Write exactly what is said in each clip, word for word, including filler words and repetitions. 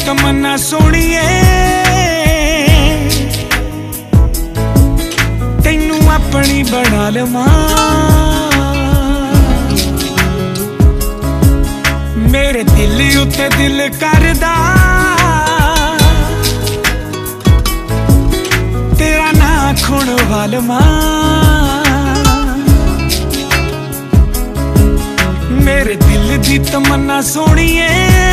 तमन्ना सोनिए तैनू अपनी बना लवां। मेरे दिल उत्ते दिल करदा तेरा नाखून वालवा। मेरे दिल दी तमन्ना सोनिए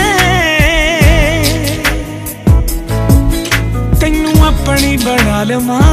तैनू अपनी बना लवां।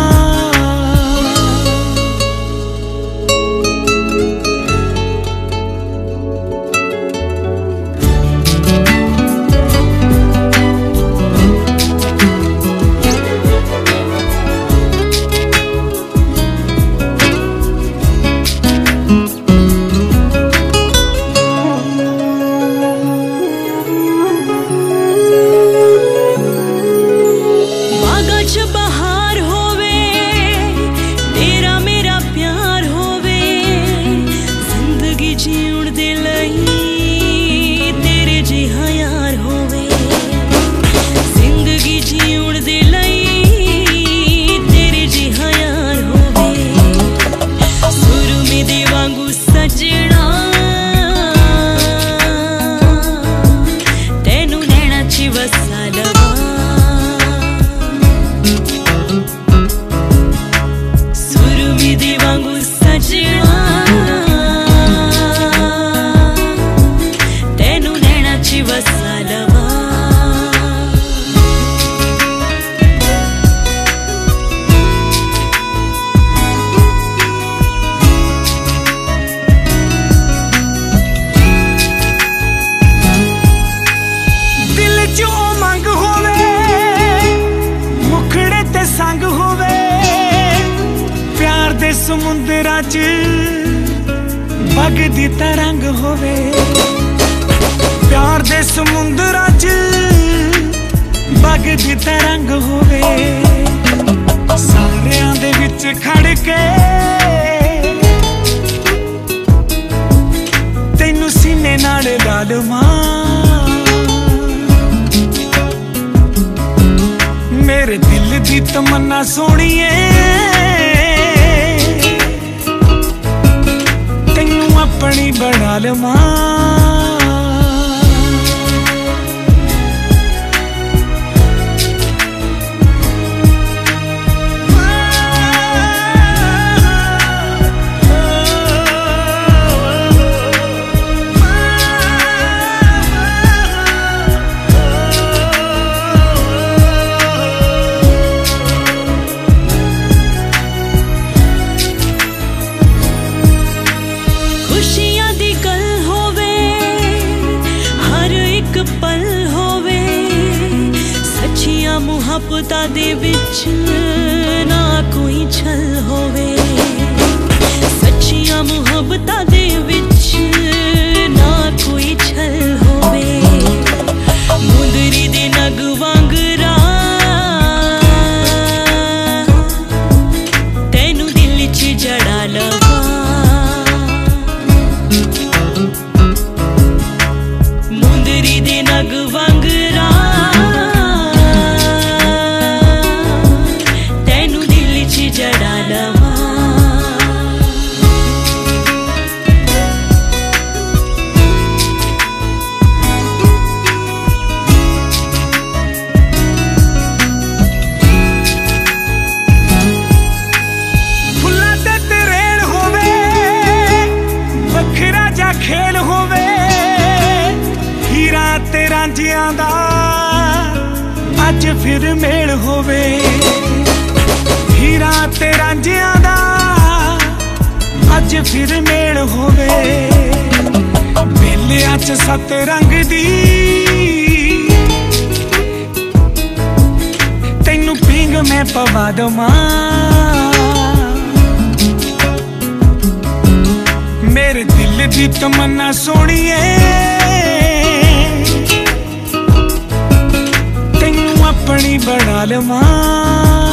समुंदरा च बगदी तरंग होवे, प्यार दे समुंदरा च बगदी तरंग होवे। सारियां दे विच खड़ के तैनू सीने नाल ला लवां। मेरे दिल दी तमन्ना सोनिए अपनी बना लवां। मुहब्बतां दे विच ना कोई छल होवे, सच्चियां मुहब्बतां दे विच ना कोई छल होवे। मुंदरी दे नग वांगरा तैनू दिल च जड़ा लवां। मुंदरी दे नग वांगरा जड़ा लवां। फुल्लां ते तरेड़ होवे, वखरा जा खेल होवे। हीरा ते रांझियां दा अज फिर मेल होवे। हीरा ते रांझियां दा अज फिर मेल होवे। बेलियां च सत रंग दी तैनू पींग मैं पवा दवां। मेरे दिल दी तमन्ना सोनिए तैनू अपनी बना लवां।